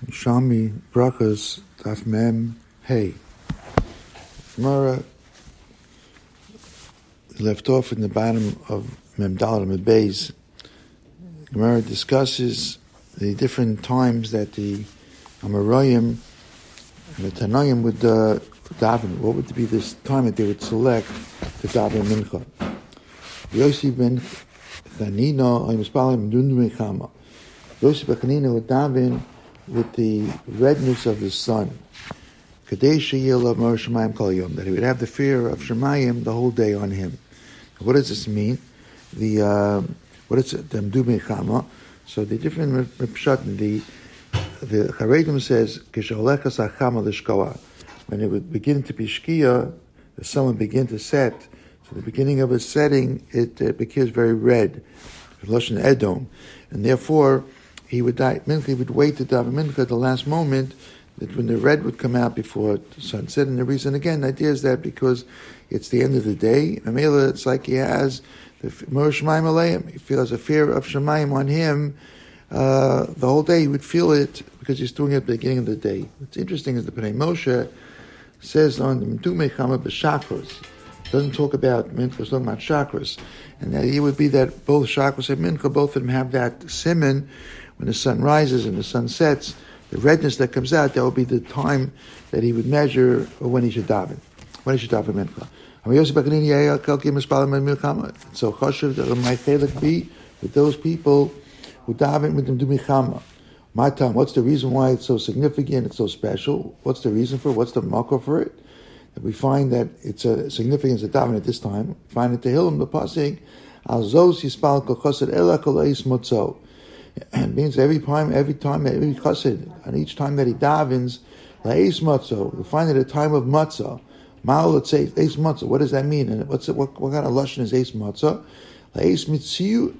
Shami Brachas Daf Mem Hey. Gemara left off in the bottom of Mem Daled Mem Beis. Gemara discusses the different times that the Amoraim and the Tanoim would daven. What would be this time that they would select to daven Mincha? Yosef ben Chanina Yosef ben Chanina would daven with the redness of the sun, that he would have the fear of Shemayim the whole day on him. What does this mean? What is it? So the different pshat, the Charedim says when it would begin to be shkia, the sun would begin to set. So the beginning of its setting, it becomes very red, Lashon Edom, and therefore he would die. He would wait to daven mincha at the last moment, that when the red would come out before sunset. And the reason, again, the idea is that because it's the end of the day, Amela, it's like he has the Mor Shemaim Aleim. He feels a fear of Shemaim on him the whole day. He would feel it because he's doing it at the beginning of the day. What's interesting is the Pnei Moshe says on the Mtumei Chama b'Shakros. Doesn't talk about mincha, it's talking about chakras, and that it would be that both chakras and mincha, both of them have that simon. When the sun rises and the sun sets, the redness that comes out, that will be the time that he would measure when he should daven. When he should daven mincha. So chashuv that my chelik be with those people who daven with them do milchama. My time. What's the reason why it's so significant? It's so special. What's the reason for it? What's the makor for it? That we find that it's a significance of daven at this time. We find it Tehillim the pasuk al zos yispal kol chassid ela kol eis motzo. It means every time, every chassid, and each time that he davens, la'es matzah, we find it a time of matzah. Ma'al, let's say, eis matzah. What does that mean? And what kind of lashon is eis matzah? La'es mitzu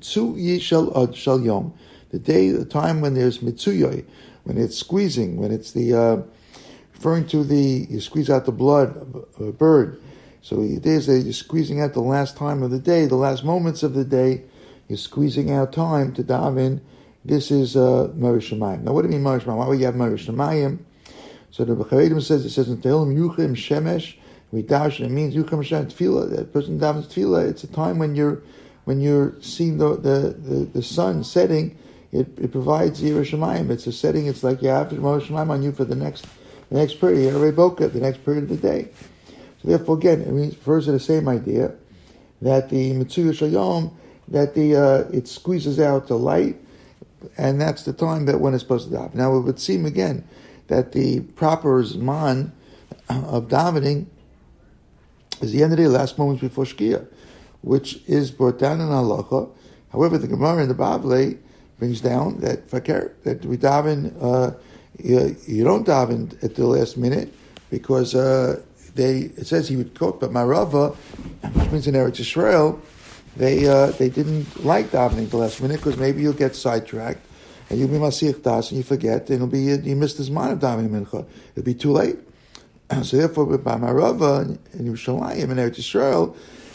shel yom. The time when there's mitzuyoy, when it's squeezing, when it's the, referring to you squeeze out the blood of a bird. So it is that you're squeezing out the last time of the day, the last moments of the day. You're squeezing out time to daven. This is Morish Shemayim. Now, what do you mean Morish Shemayim? Why would you have Morish Shemayim? So the Charedim says in Tehillim Yuchim Shemesh. We dash, it means Yuchim Shemesh Tefillah. That person davens Tefillah. It's a time when you're seeing the sun setting. It provides Yirah Shemayim. It's a setting. It's like you have Morish Shemayim on you for the next period. Yerei Boka, the next period of the day. So therefore, again, it refers to the same idea that the Mitzuya Shayom, that it squeezes out the light, and that's the time that one is supposed to daven. Now, it would seem again that the proper zman of davening is the end of the day, last moments before Shkia, which is brought down in halacha. However, the Gemara in the Bavli brings down that we daven. You don't daven at the last minute because it says he would quote, but Marava, which means in Eretz Yisrael, they didn't like davening the last minute because maybe you'll get sidetracked and you'll be Masich Das and you forget and you missed this mind of davening mincha. It'll be too late. So therefore, by Marava in Yerushalayim in Eretz Yisrael,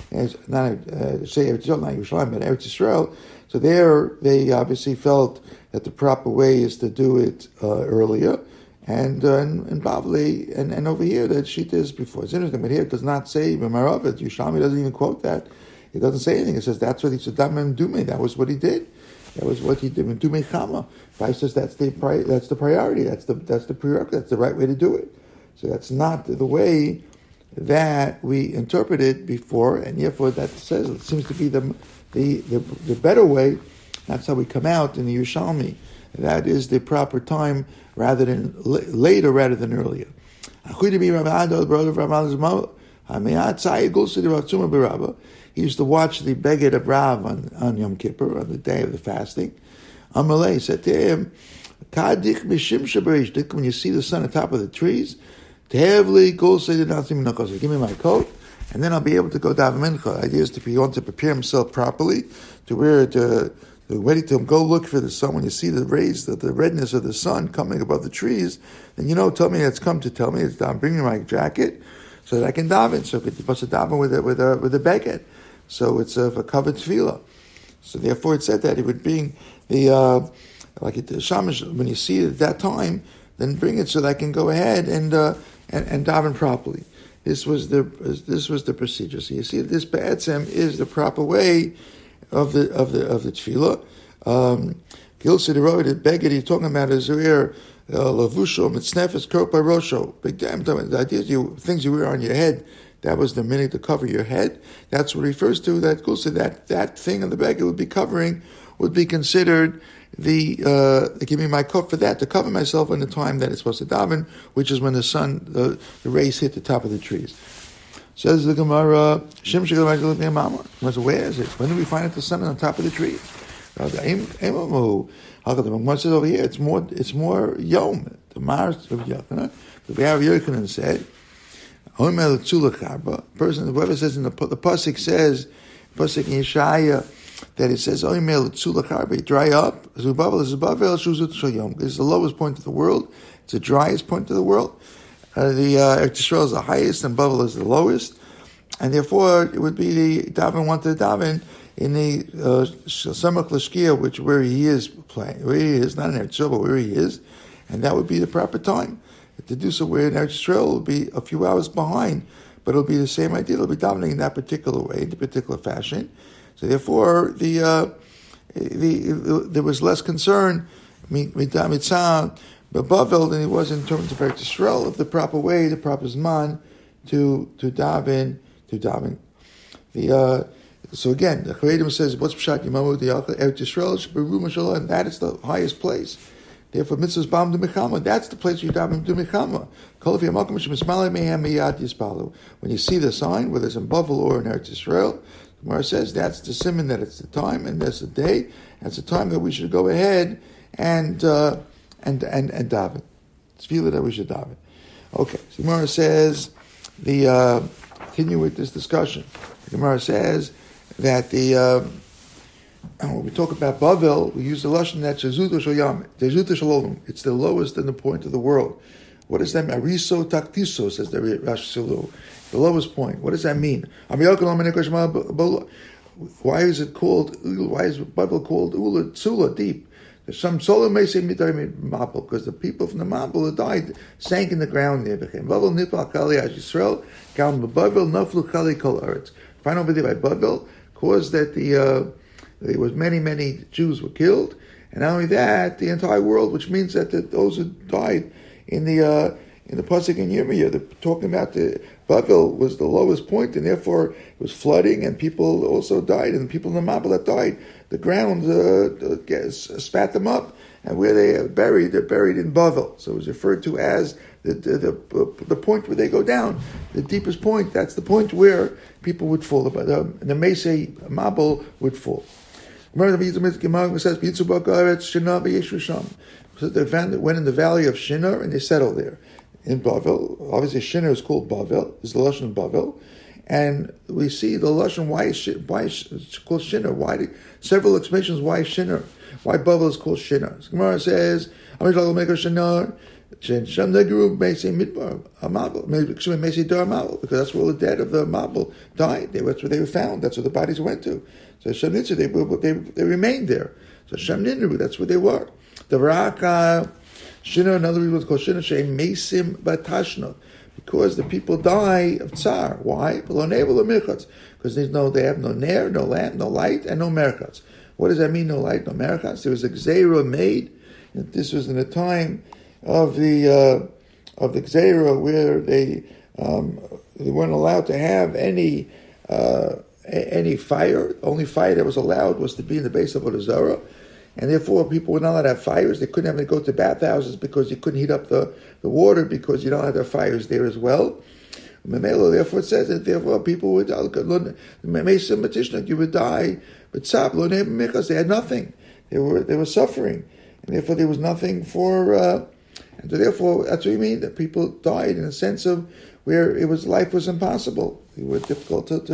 say Eretz Yisrael, not Yerushalayim, but Eretz Yisrael. So there they obviously felt that the proper way is to do it earlier. And Bavli and over here that Shita is before. It's interesting, but here it does not say Marava. Yerushalmi doesn't even quote that. It doesn't say anything. It says that's what he said. That was what he did. That was what he did. Dume chama. Christ says that's the priority. That's the prerequisite. That's the right way to do it. So that's not the way that we interpreted before, and therefore that says it seems to be the better way. That's how we come out in the Yerushalmi. That is the proper time rather than later rather than earlier. He used to watch the Beged of Rav on Yom Kippur, on the day of the fasting. Amalei said to him, when you see the sun on top of the trees, give me my coat, and then I'll be able to go daven mincha. The idea is to be able to prepare himself properly, ready to go look for the sun. When you see the rays, the redness of the sun coming above the trees, then tell me it's come to tell me it's down. Bring me my jacket so that I can daven. So you're supposed to daven with a beged. So it's a covered tefillah. So therefore it said that it would bring the like it, shamash, when you see it at that time, then bring it so that I can go ahead and daven properly. This was the procedure. So you see, this ba'etzem is the proper way of the tefillah. Gilsa the beged he's talking about is here lavusho mitznefes krok by rosho. Big damn, the idea is things you wear on your head. That was the minute to cover your head. That's what it refers to. That Gilsa, that thing on the beged would be covering, would be considered give me my coat for that, to cover myself in the time that it's supposed to daven, which is when the sun, the rays hit the top of the trees. Says the Gemara, where is it? When do we find it, the sun on the top of the tree? Once it's over here, it's more yom. The Mars of Yochanan. The Be'er Yochanan said, person, whoever says in the Pasuk says, Pasuk in Yeshaya, that it says, dry up. This is the lowest point of the world. It's the driest point of the world. The Eretz Yisrael is the highest and Bavel is the lowest. And therefore, it would be the daven wanted to daven in the Samach Lashkia, which where he is playing, where he is, not in Eretz Yisrael, but where he is. And that would be the proper time. To do so where in Eretz Yisrael will be a few hours behind, but it'll be the same idea. It'll be davening in that particular way, in the particular fashion. So therefore, there was less concern Bavel than it was in terms of Eretz Yisrael of the proper way, the proper zman to daven. So again, the Charedim says, "What's pshat yimamu di'alcha Eretz Yisrael shberu mashallah," and that is the highest place. Therefore, mitzvahs bam d'mechama. That's the place you daven d'mechama. When you see the sign, whether it's in Bavel or in Eretz Yisrael, the Gemara says that's the simon that it's the time and that's the day. That's the time that we should go ahead and daven. It's feel that we should daven. Okay, so the Gemara says continue with this discussion. The Gemara says that when we talk about Bavel, we use the lashon that Shezuta Shoyam, Shezuta Shalom. It's the lowest in the point of the world. What does that mean? Ariso taktiso, says the Rashi Silu. The lowest point. What does that mean? Why is it called? Why is Bavel called Ula Tsula, deep? Some solar may say Mabel, because the people from the Mabel that died sank in the ground there. Bavel nipal kali Yisrael, Bavel naflu kali kol eretz. Find over there by Bavel caused that there was many Jews were killed, and not only that, the entire world, which means that those who died in the Pasuk in Yirmiyah, they're talking about the Bavel was the lowest point, and therefore it was flooding, and people also died, and the people in the Mabel that died, the ground spat them up, and where they are buried, they're buried in Bavel. So it was referred to as the point where they go down, the deepest point. That's the point where people would fall. The Mesei Mabel would fall. Says so they went in the valley of Shinar and they settled there in Bavel. Obviously, Shinar is called Bavel. Is the lashon of Bavel, and we see the lashon why it's called Shinar. Several explanations why Shinar, why Bavel is called Shinar. Gemara says, because that's where the dead of the Mabel died. That's where they were found. That's where the bodies went to. So Shemnitzer, they remained there. So Shemnitzer, that's where they were. The Raka Shinar, another reason was called Shinar, Shem Mesim Batashna, because the people die of tsar. Why? Because they have no ner, no lamp, no light, and no merchats. What does that mean? No light, no merchats. There was a gzeira made. This was in the time of the gzeira where they weren't allowed to have any fire. The only fire that was allowed was to be in the base of Avodah Zarah. And therefore, people were not allowed to have fires. They couldn't have to go to bathhouses because you couldn't heat up the water because you don't have their fires there as well. Therefore, it says that therefore people would you would die, but because they had nothing. They were suffering, and therefore there was nothing for. And so therefore, that's what you mean that people died in a sense of where life was impossible. It was difficult to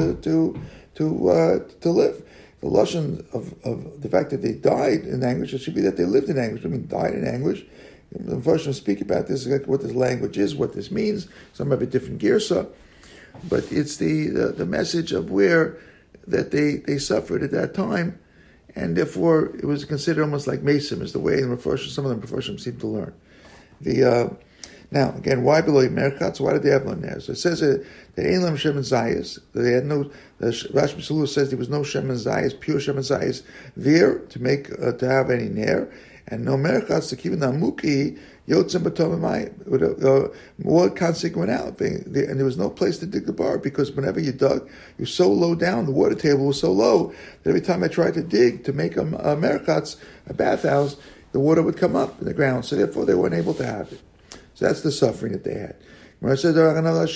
live. The lashon of the fact that they died in anguish, it should be that they lived in anguish. I mean, died in anguish. The version speak about this, what this language is, what this means. Some have a different girsa, but it's the message of where that they suffered at that time, and therefore it was considered almost like Mesim, is the way some of the Mephoshim seem to learn. Now, again, why below Merchatz? Why did they have one there? So it says that Eilam Shem and Zayas, they had no, Rashi B'Salus says there was no Shem and Zayas, pure Shem and Zayas there to have any Ner, and no Merchatz to keep in the Amuki, Yotzim B'Tomimai, more constant went out, and there was no place to dig the bar, because whenever you dug, you're so low down, the water table was so low, that every time I tried to dig to make a Merchatz, a bathhouse, the water would come up in the ground, so therefore they weren't able to have it. So that's the suffering that they had. Gemara says that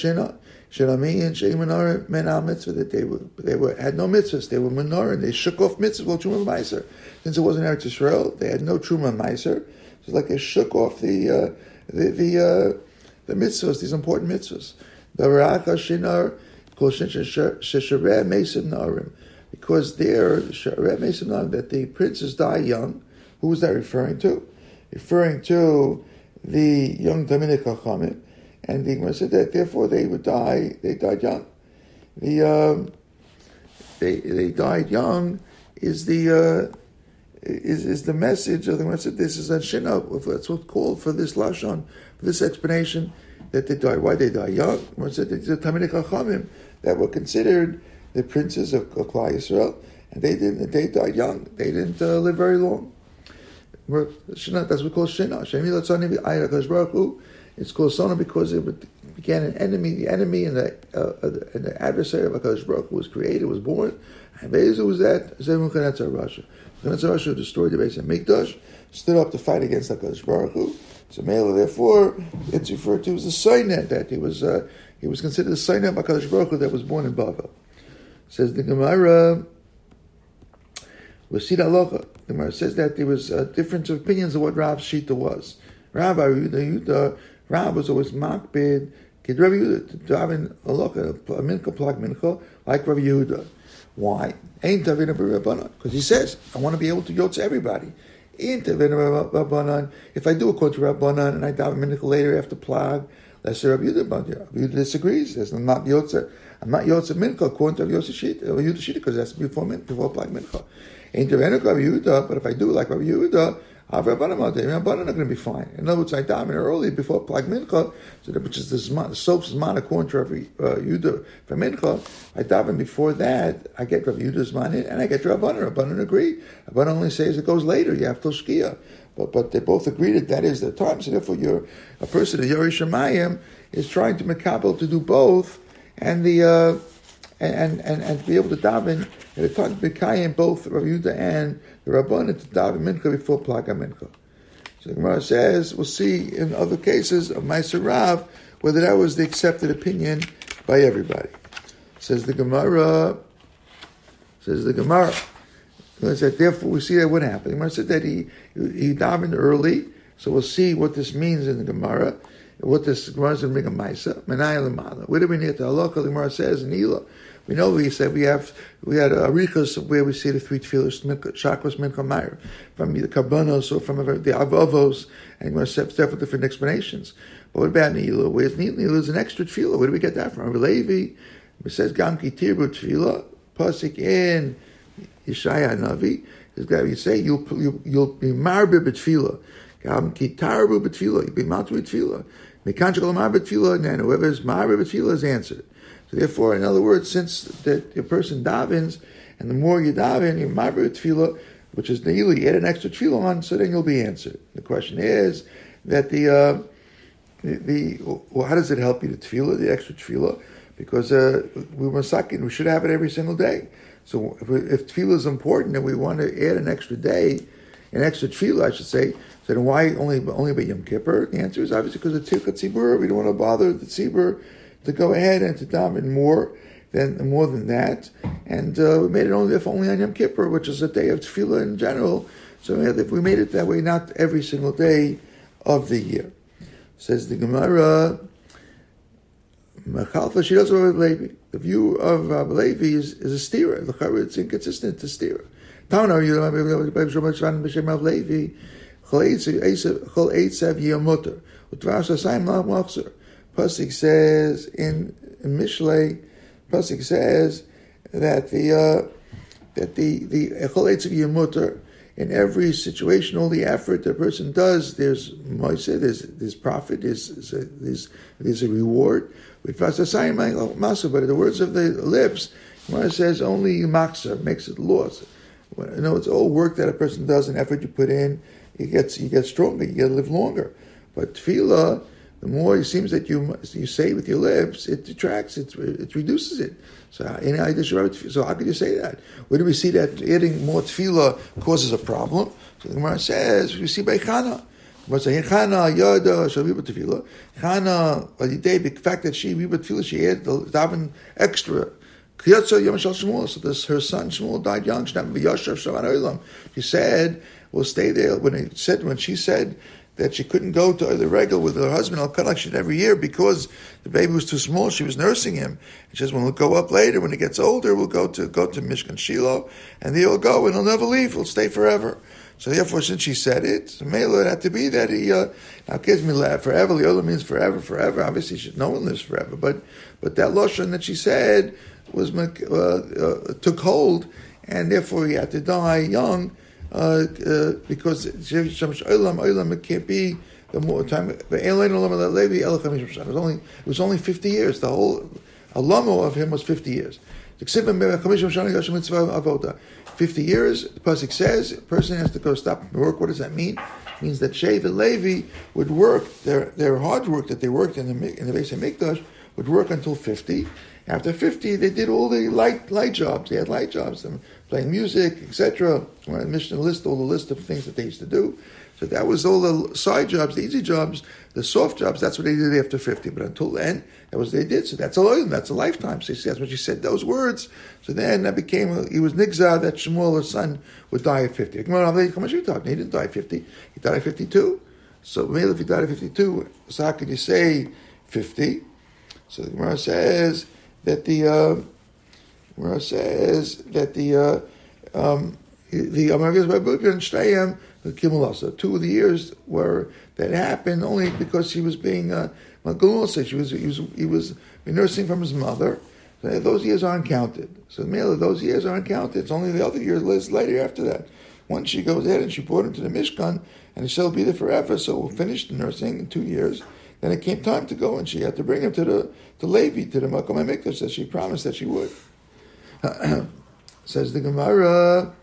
they had no mitzvahs. They were menorah, and they shook off mitzvahs. Truma meiser. Since it wasn't Eretz Yisrael, they had no truma meiser. It's like they shook off the mitzvahs, these important mitzvahs. Because there, that the princes die young. Who was that referring to? Referring to the young Talmidei Chachamim, and the Gemara said that therefore they would die. They died young. They died young is the message of the Gemara said this is a shina. That's what's called for this lashon, for this explanation that they died. Why they die young? The Gemara said that the Talmidei Chachamim that were considered the princes of Klal Yisrael, and they died young. They didn't live very long. Shina, that's what we call Shina. It's called Sona because it began an enemy. The enemy and the adversary of HaKadosh Baruch Hu was created, was born. And Be'ezu was that Nebuchadnezzar Rasha. Nebuchadnezzar Rasha destroyed the base of Mikdash, stood up to fight against HaKadosh Baruch Hu. So Mela, therefore, it's referred to as the Sainet, that he was considered the Sainet of HaKadosh Baruch Hu that was born in Bavel. Says the Gemara, Wasid Alocha. The Gemara says that there was a difference of opinions of what Rav's Shita was. Rav was always makbid, Kid Rav Yehuda, to daven Alocha, a mincha, plag mincha, like Rav Yehuda. Why? Ain't Tavina B'Rabbanan. Because he says, I want to be able to go to everybody. Ain't Tavina B'Rabbanan. If I do according to Rabbanan and I daven mincha later after plag, let's say Rav Yehuda, but Rav Yehuda disagrees. Says, I'm not Yotze mincha according to Rav Yehuda Shita, because that's before plag mincha. Ain't Tavina Rav Yehuda, but if I do like Rav Yehuda, Rabbanan are going to be fine. In other words, I daven early before plag mincha, which is the sof zman according to Rav Yehuda for mincha. I daven before that. I get Rav Yehuda's zman in, and I get Rabbanan. Rabbanan agree. Rabbanan only says it goes later. You have till shkia, but they both agree that is the time. So therefore, a person, a Yori Shemayim, is trying to makabel to do both, and the and to be able to daven at a time to Mekayim both Rav Yehuda and the Rabbanan to daven mincha before plaga mincha. So the Gemara says, we'll see in other cases of Meiser Rav whether that was the accepted opinion by everybody. Says the Gemara. Therefore, we see that what happened. The Gemara said that he davened early, so we'll see what this means in the Gemara. What this Gemara is going to bring a Maisa. Where do we need to halacha? The Gemara says in Ela. We know we said we had arichas where we see the three tefillos, chakras, mincha, meir, from the karbanos or from the avavos, and we're several different explanations. But what about Nila? Where's Nila? Nila is an extra tefillah. Where do we get that from? Levi, it says gam ki tirbu tefillah, pasik in Yeshaya Navi. Is got you say you'll be marbe b'tefillah, gam ki tarbu b'tefillah, you'll be matru b'tefillah. Mekanchal marbe b'tefillah, and then whoever's marbe b'tefillah is answered. So therefore, in other words, since that the person davens, and the more you daven, you marbe tefillah, which is ne'ilah, you add an extra tefillah on, so then you'll be answered. The question is that how does it help you, the tefillah, the extra tefillah? Because we should have it every single day. So if tefillah is important and we want to add an extra day, an extra tefillah, I should say, so then why only by Yom Kippur? The answer is obviously because of Tirkat Tzibur. We don't want to bother the Tzibur to go ahead and to daven more than that, and we made it only on Yom Kippur, which is a day of tefillah in general. So if we made it that way, not every single day of the year. Says the Gemara, the view of Levi is a stira. It's inconsistent to stira. Pasuk says in Mishlei, Pasuk says that that the echol eitzav yemuter, in every situation, all the effort the person does, there's moiseh, there's profit, there's a reward. But in the words of the lips, Gemara says only maksa makes it loss. It's all work that a person does and effort you put in. You get stronger, you get to live longer. But tefillah, the more it seems that you say with your lips, it detracts, it reduces it. So how could you say that? Where do we see that adding more tefillah causes a problem? So the Gemara says, we see by Chana. The Gemara says, Chana yada shaviba tefillah. Chana, the fact that she viba tefillah, she had the daven extra. So her son Shmuel died young. She said, "We'll stay there." When she said that she couldn't go to the regal with her husband al-Kadach every year because the baby was too small, she was nursing him. And she says, "When we'll go up later, when he gets older, we'll go to Mishkan Shiloh, and he'll go and he'll never leave. He'll stay forever." So therefore, since she said it, Mela, it had to be that he now kids me laugh forever. Liola means forever. Obviously, no one lives forever, but that lashon that she said was took hold, and therefore he had to die young because it can't be the more time. It was only 50 years. The whole alamo of him was 50 years. 50 years, the pasuk says, a person has to go stop and work. What does that mean? It means that Shev and Levi would work, their hard work that they worked in the Beis HaMikdash would work until 50. After 50, they did all the light jobs. They had light jobs, playing music, etc. Mishnah list all the list of things that they used to do. So that was all the side jobs, the easy jobs, the soft jobs. That's what they did after 50. But until then, that was what they did. So that's a lifetime. So that's when she said those words. So then that became he was nigzah that Shmuel, her son, would die at 50. He didn't die at 50. He died at 52. So if he died at 52, so how could you say 50? So the Gemara says that the two of the years were that happened only because she was being he was nursing from his mother. So those years aren't counted. So those years aren't counted. It's only the other years later after that. Once she goes ahead and she brought him to the Mishkan, and she'll be there forever. So we'll finish the nursing in 2 years. Then it came time to go, and she had to bring him to Levi, to the Makom HaMikdash, that she promised that she would. Says the Gemara,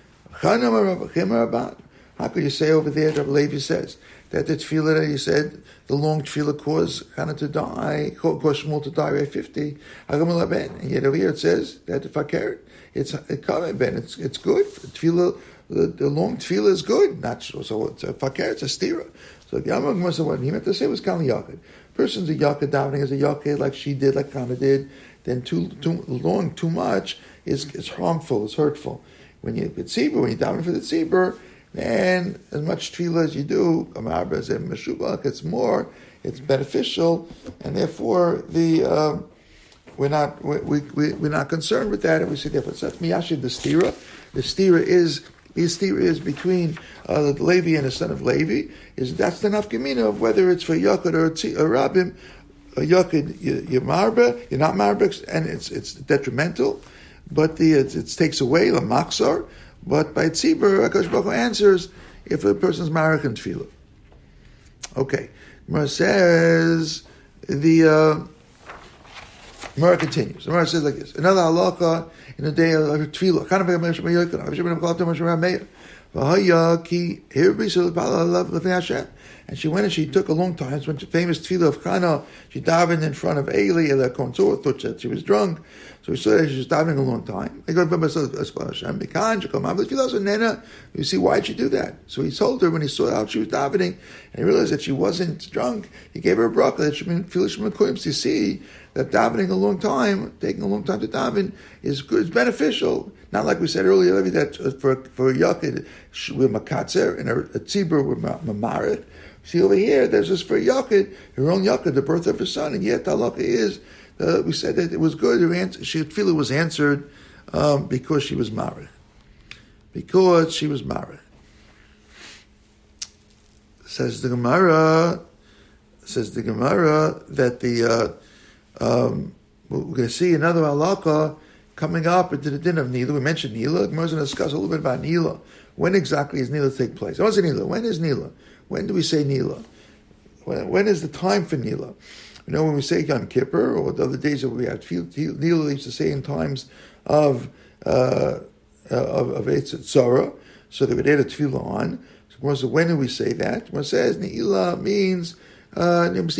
how could you say over there, Rabbi Levi says, that the tefillah that he said, the long tefillah caused Hannah to die, caused Shmuel to die at 50, and yet over here it says that the fakir, it's good. Tefillah, the long tefillah is good, not so it's a fakir, it's a stira. So the Yamam Gemara said what he meant to say was kal yakid. Person's a yakid davening as a yakid like she did, like Kana did. Then too long, too much is harmful, it's hurtful. When you daven for the tzibur, then as much tefillah as you do, it's beneficial, and therefore we're not concerned with that, and we say therefore that's miyashid the stira. The stira is between the Levi and the son of Levi. That's the nafkamina of whether it's for Yakid or Rabim. Yakid you're not marbe, and it's detrimental, but it takes away the maksar. But by tzibur, Hakadosh Baruch Hu answers if a person's marek and tefillah. Okay, Gemara says the Gemara continues. The Gemara says like this: another halacha in the day of tefillah. And she went and she took a long time. It's when the famous tefillah of Chana, she davened in front of Eli, the Kohen Tzor, thought that she was drunk. So we saw that she was davening a long time. You see, why did she do that? So he told her when he saw how she was davening, and he realized that she wasn't drunk, he gave her a bracha that she been feel shemakoyim. So you see that davening a long time, taking a long time to daven, is good, it's beneficial. Not like we said earlier, that for a yakid, we're makatzer, and a tzibur, we're mamarech. See over here, there's this for yakid, her own yakid, the birth of her son, and yet the halacha is, we said that it was good, she feel it was answered because she was marech. Because she was marech. Says the Gemara that we're going to see another halakha coming up into the din of Nila. We mentioned Nila. We're going to discuss a little bit about Nila. When exactly does Nila take place? What's Nila? When is Nila? When do we say Nila? When is the time for Nila? When we say Yom Kippur or the other days that we have Nila, used to say in times of Eitz Tzara, so they would add a tefillah on. So when do we say that? When it says Nila means when the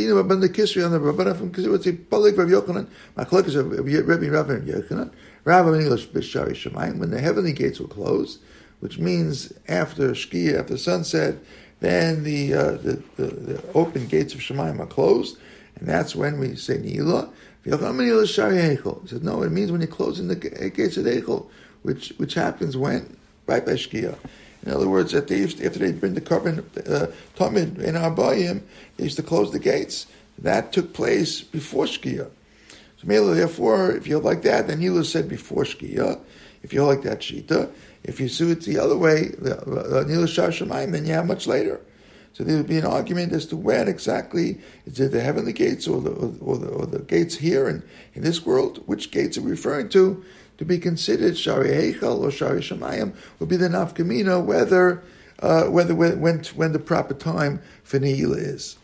heavenly gates were closed, which means after Shkia, after sunset, then the open gates of Shemayim are closed, and that's when we say Nila. He says, no, it means when you're closing the gates of Eichel, which happens when? Right by Shkia. In other words, after they bring the carbon Tamid in Arbayim, they used to close the gates. That took place before Shkia. So therefore, if you like that, then Nila said before Shkia. If you like that Shita, if you see it the other way, Nila Shar Shemayim, then you have much later. So there would be an argument as to when exactly is it the heavenly gates or the gates here in this world? Which gates are we referring to be considered Shari Eichel or Shari Shemayim would be the nafkamina whether when the proper time for Nila is.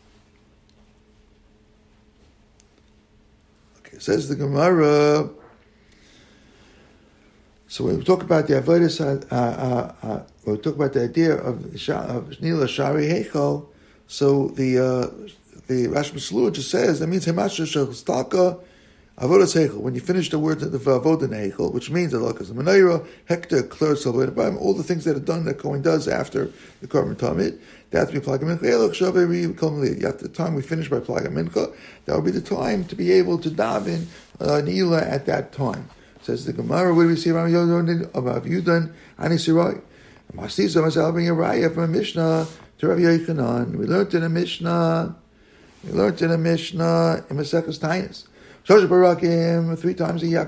Okay, says the Gemara. So when we talk about the avodas, when we talk about the idea of Nila Shari Heichal, so the Rashi Masluah just says that means Hemasha Shel Stalka Avodas Heichal. When you finish the words of the Avodah Heichal, which means that as the Menorah, Hektar, Klur, Salvador, all the things that are done that Kohen does after the Korban Tamid, that's be Plagam Mincha. After the time we finish by Plagam Mincha, that will be the time to be able to daven Nila at that time. Says the Gemara, where do we see Rav Yudan Ani Sirai? Masisa myself bring a raya from a Mishnah to Rav Yochanan. We learned in a Mishnah in Maseches Tainis. Shosh Barakim 3 times a year.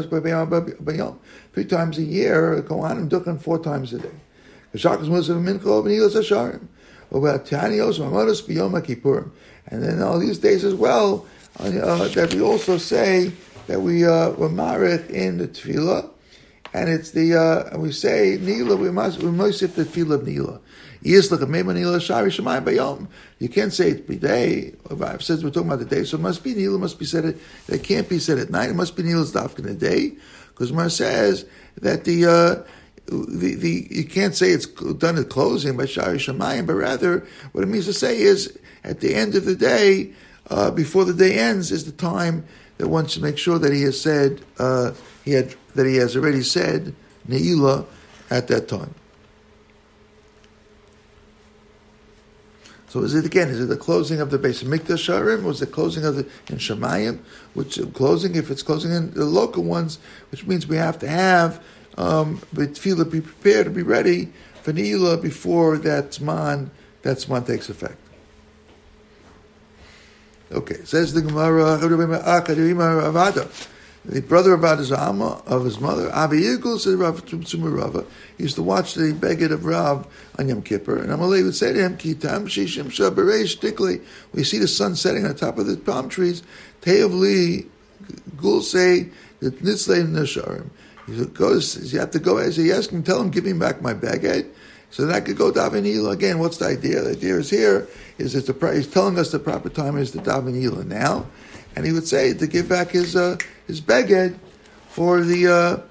3 times a year. Kohanim duchen 4 times a day. Kashakas Muslim Mincha B'Nilas Hasharim. About Tanios Mamados B'Yom HaKippurim. And then all these days as well that we also say that we were marich in the tefillah, and it's the and we say Nila. We must the tefillah of Nila. You can't say it b'day. I've said we're talking about the day, so it must be Nila. Must be said it can't be said at night. It must be Nila's dafka in the day, because Mar says that the you can't say it's done at closing by Shari Shemayim, but rather what it means to say is at the end of the day, before the day ends, is the time that wants to make sure that he has said that he has already said Ne'ilah at that time. So is it the closing of the Beis Hamikdash Sharim, or is it the closing of in Shemayim? Which closing, if it's closing in the local ones, which means we have to have tefillah be prepared to be ready for Ne'ilah before that Zman takes effect. Okay, says the Gemara, the brother of Avada, of his mother, Avi Yigul, said Rav Tzumah Rava, he used to watch the Beged of Rav on Yom Kippur, and Amalei would say to him, Kitam Shishim Shabareish Tikli, we see the sun setting on top of the palm trees, Te'ov Li Gul say that Nitzlei Nasharim. You have to go, as he asked him, tell him, give me back my Beged. So then I could go daven Nila again. What's the idea? The idea is here is that he's telling us the proper time is to daven Nila now, and he would say to give back his beged for the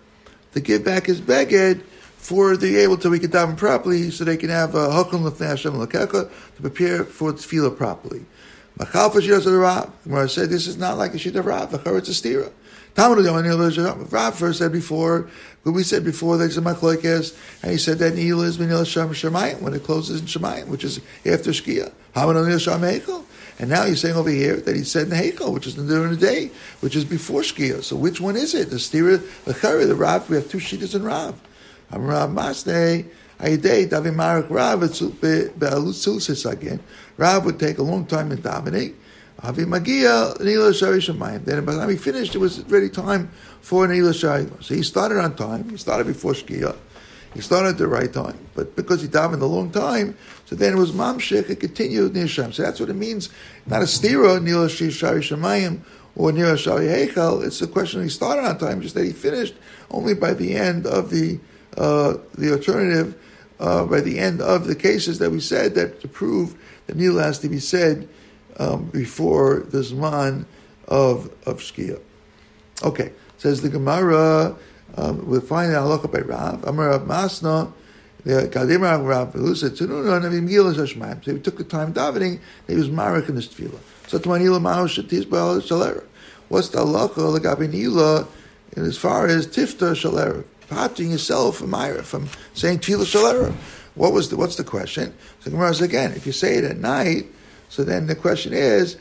able to we could daven properly, so they can have hakon l'fnei Hashem l'kecha to prepare for the tefillah properly. Machal for shiras of the Rav. Where I said this is not like a shit of Rav. The it's a stira. Rav first said before, what we said before, there's a machlokes, and he said that Nila is Nila Sham Shemayim, when it closes in Shemayim, which is after Shkia. And now he's saying over here that he said in Heichel, which is during the day, which is before Shkia. So which one is it? The stira, the Rav, we have 2 shitas in Rav. Rav Masnei, Ayidei, Davi Marek Rav, Be'alutz again. Rav would take a long time in davening. Avi Magia, Nila Shari Shemayim. Then by the time he finished, it was ready time for Nila Shari. So he started on time. He started before Shkia. He started at the right time. But because he davened a long time, so then it was Mamshech, it continued near Shem. So that's what it means. Not a stira, Nila Shari Shemayim, or near Shari Heichel, it's a question he started on time, just that he finished only by the end of the alternative, by the end of the cases that we said that to prove that Nila has to be said before the Zman of Shkia. Okay, says the Gemara, we'll find out halacha by Rav. Amar Rav Masna, the Kadimar Rav, who said, so he took the time davening, he was marek in his tefillah. So to Manila Ma'osh Shatis Ba'al Shalera. What's the halacha Lagabi Nila as far as Tifta Shalera? Patting yourself from saying Tefillah Shalera. What's the question? So Gemara says again, if you say it at night, so then the question is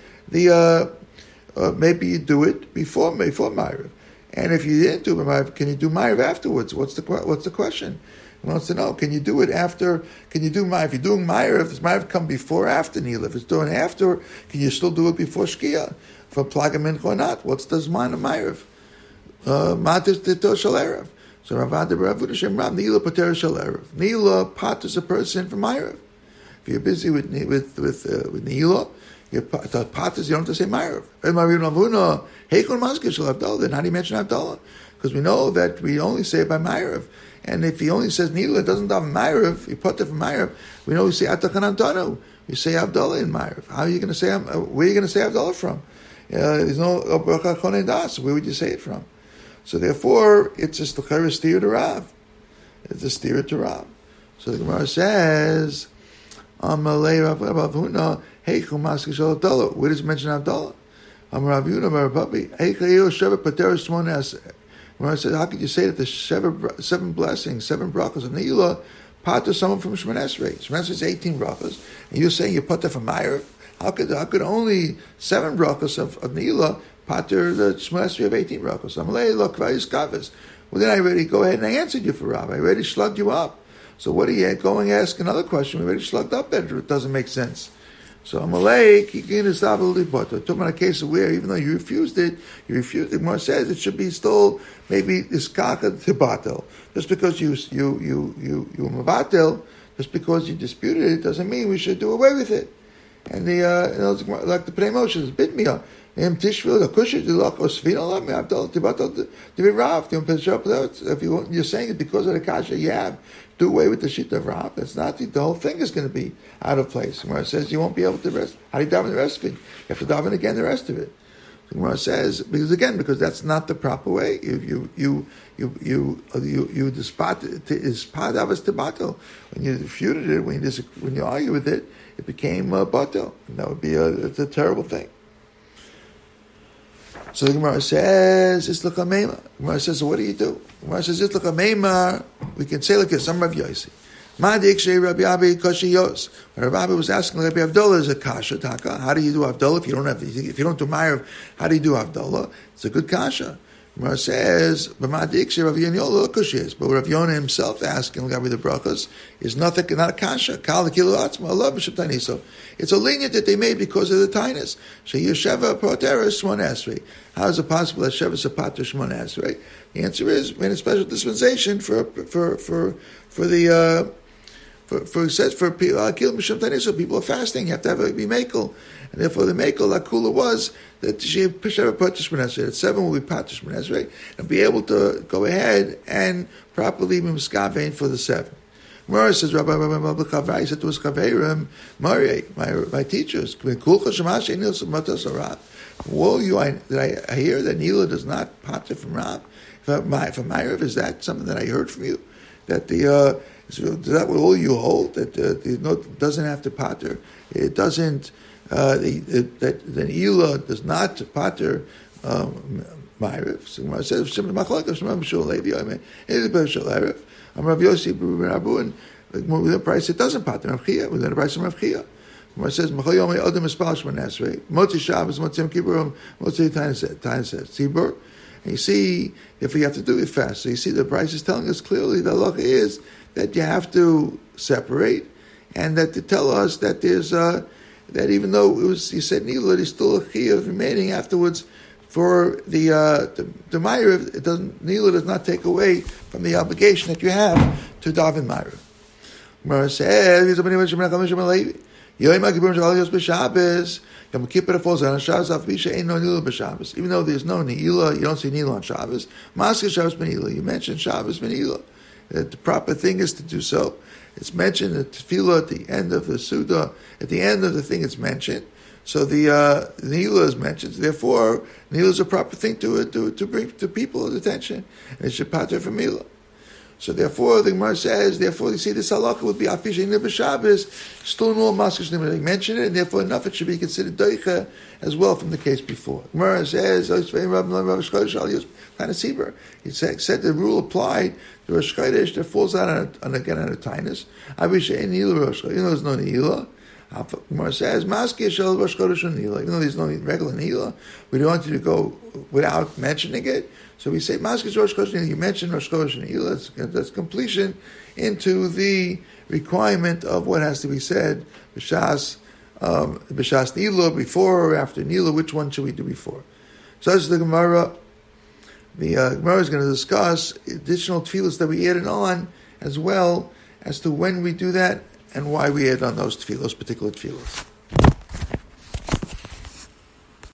maybe you do it before Ma'ariv. And if you didn't do Ma'ariv, can you do Ma'ariv afterwards? What's the question? He wants to know, can you do it after, can you do Ma'ariv? If you're doing Ma'ariv, does Ma'ariv come before or after Nila? If it's doing after, can you still do it before Shkia? For Plagam Mincha or not? What's the Zman of Ma'ariv? Matis Tito Shal So Ravad Rav Hashem Ram Nila Pater Shal Nila Pat is a person from Ma'ariv. If you're busy with Nila, your Pat is, you don't have to say Ma'ariv. Then how do you mention Havdalah? Because we know that we only say it by Ma'ariv. And if he only says Nila, it doesn't have Ma'ariv, you put it from Ma'ariv, we know we say Atachan Antanu. We say Havdalah in Ma'ariv. How are you going to say, where are you going to say Havdalah from? There's no Bracha Chonei Das. Where would you say it from? So therefore, it's just the Chayra steer to Rav. It's a steer to Rav. So the Gemara says, Amalei Rav Huna, Heichu Maski Shal Havdalah. Where does it mention Havdalah? Rav Yuna Bar Papi, Heichu Sheva Pater Shmon Aseh. Gemara says, how could you say that the seven blessings, 7 brachas of Ne'ilah, pater someone from Shemon Esrei? Shemon Esrei is 18 brachas, and you're saying you pater from Ma'ariv? How could only 7 brachas of Ne'ilah pater the Shemon Esrei of 18 brachas? Amalei lo kvayis kaves. Well, then I already go ahead and I answered you for Rav. I already slugged you up. So what are you going to ask another question? We already slugged up that it doesn't make sense. So Amalek, he can stop a little bit. Talking about a case of where, even though you refused it. The Gemara says it should be still maybe iskaka tibatel. Just because you mabatel, just because you disputed it, doesn't mean we should do away with it. And like the Pnei Moshe is bitmiyah. If you're saying it because of the kasha you have, do away with the shit of Rav. That's not the whole thing is going to be out of place. Gemara says you won't be able to rest. How do you daven the rest of it? You have to daven again the rest of it. Gemara says because that's not the proper way. You spot is part of us tibato. When you refuted it, when you argue with it, it became bato, and that would be it's a terrible thing. So the Gemara says, Islach HaMeimar. Gemara says, so what do you do? Gemara says, Islach HaMeimar, we can say like this, I'm Rav Yossi. Ma'dik Shei Rabbi Abi Kashi Yos. Rabbi Abi was asking Rabbi Avdollah is a kasha taka. How do you do Avdollah if you don't do Ma'ariv? How do you do Avdollah? It's a good kasha. Gemara says, Ma'dik Shei Rabbi Yonah Kashi is. But Rav Yonah himself asking Rabbi the brachas is nothing, not a kasha. Kal the kilo atzma Allah b'shabtani. So it's a lenient that they made because of the tinus. Shei Yesheva Proteres Shmon Esrei. How is it possible that Sheva Sapater Shmon Esrei? The answer is in a special dispensation for people are fasting. You have to have a be makel, and therefore the makel lakula was that she Sheva Patish Shmon Esrei. That 7 will be Patish Shmon Esrei and be able to go ahead and properly be miskavein for the 7. Mara says, Rabbi Chavai said to his Chaveirim, my teachers, did I hear that Nila does not pater from Rab? From Ma'ariv, is that something that I heard from you? That is that what all you hold? That doesn't have to pater? It doesn't, that Nila does not pater Ma'ariv. So Mara says, I'm Rav Yossi, Rabu, and with a price it doesn't pater Rav Chia, with a price of Rav Chia. It says, Machal Yomei Adam Espal Shmon Esrei, Motzi Shabbos, Motzi Yom Kippurim, Motzi Tain says, Tzibur. And you see, if you have to do it fast, so you see the price is telling us clearly the halacha is that you have to separate, and that to tell us that there's that even though you said Nila, there's still a chiyuv remaining afterwards for the Ma'ariv. It doesn't, Nila does not take away from the obligation that you have to daven Ma'ariv. Gemara says, Yom Kippur Shaliyos b'Shabbos. Yom Kippur falls on Shabbos. Afisha ain't no Ne'ilah b'Shabbos. Even though there's no Ne'ilah, you don't see Ne'ilah on Shabbos. Maskeh Shabbos b'Ne'ilah. You mentioned Shabbos b'Ne'ilah. The proper thing is to do so. It's mentioned the tefillah at the end of the Suda. At the end of the thing, it's mentioned. So the Ne'ilah is mentioned. Therefore, Ne'ilah is a proper thing to bring to people's attention. And it should pater from Ne'ilah. So therefore, the Gemara says, therefore, you see this halakha would be Afish Ein B'Shabbos, still in all Maskeh Shneimah. They mention it, and therefore enough it should be considered doicha as well from the case before. Gemara says, he said the rule applied to Rosh Chodesh that falls out on a tinus. Afish Ein Ne'ilah Rosh Chodesh. Even though there's no Ne'ilah, Gemara says, Maskeh Shel Rosh Chodesh Ne'ilah. Even though there's no regular Ne'ilah, we don't want you to go without mentioning it. So we say, Maskeh Rosh Chodesh, you mentioned Rosh Chodesh Ne'ilah, that's completion into the requirement of what has to be said, B'Shas Ne'ilah, before or after Ne'ilah, which one should we do before? So that's the Gemara. The Gemara is going to discuss additional tefillahs that we added on, as well as to when we do that and why we add on those particular tefillahs.